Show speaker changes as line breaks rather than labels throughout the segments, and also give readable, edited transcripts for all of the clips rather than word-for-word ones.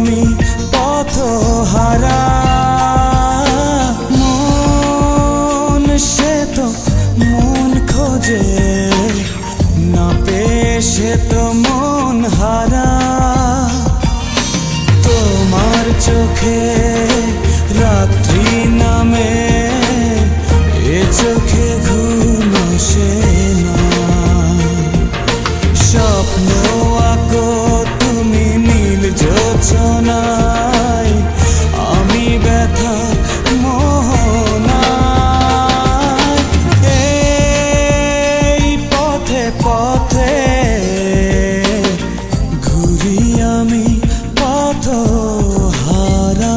আমি পথহারা। মন সে তো মন খোঁজে, না পেয়ে সে তো মন হারা। তোমার চোখে রাত্রি নামে, এ চোখে ঘুম আসে না। স্বপ্ন আঁকো তুমি নীল জোছনায়, আমি ব্যথা মোহনায়। এই পথে পথে ঘুরি আমি পথহারা।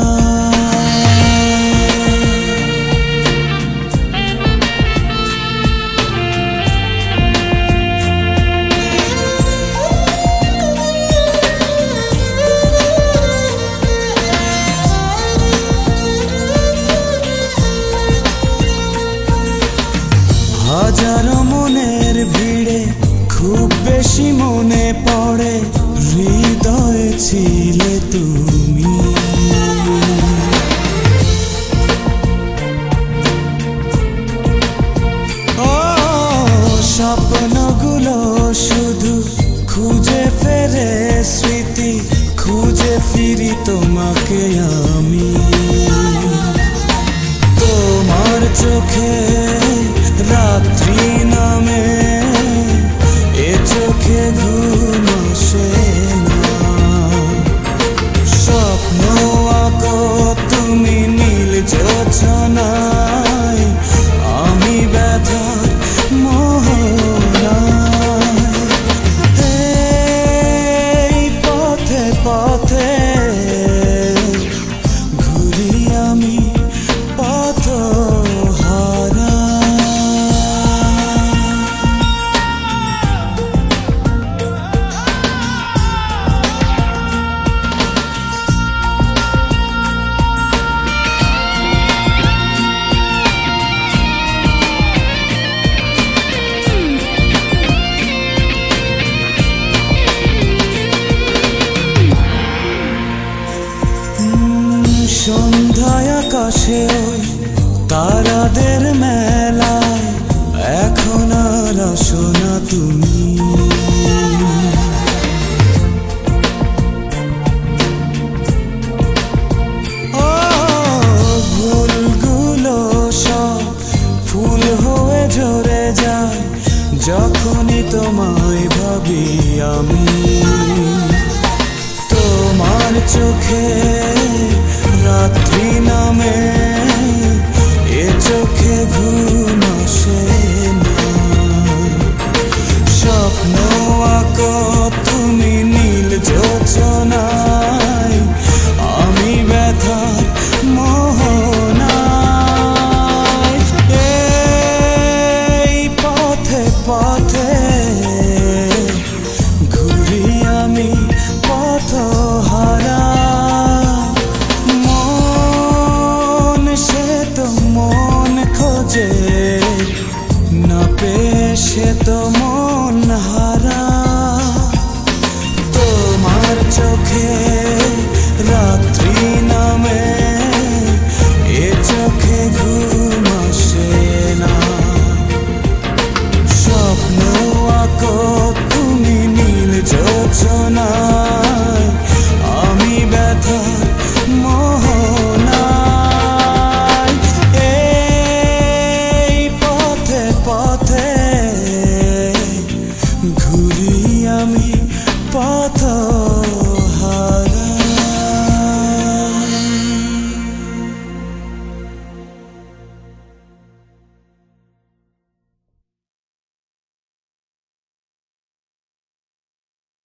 হাজারো মনের ভিড়ে খুব বেশি মনে পড়ে, হৃদয়ে ছিলে তুমি। ও স্বপ্নগুলো শুধু খুঁজে ফেরে স্মৃতি, খুঁজে ফিরি তোমাকে আমি। তোমার চোখে রাত্রি নামে, এ চোখে ঘুম আসে না। স্বপ্ন আঁকো তুমি নীল জোছনায়, আমি ব্যথার মোহনায়। এই পথে পথে ঘুরি আমি পথহারা। সন্ধ্যায় আকাশে ওই তারাদের মেলায়, এখন আর আসো না তুমি। ও ভুলগুলো সব ফুল হয়ে ঝরে যায়, যখনই তোমায় ভাবি আমি। তোমার চোখে রাত্রি নামে, এ চোখে ঘুম আসে না। স্বপ্ন আঁকো তুমি নীল জোছনা।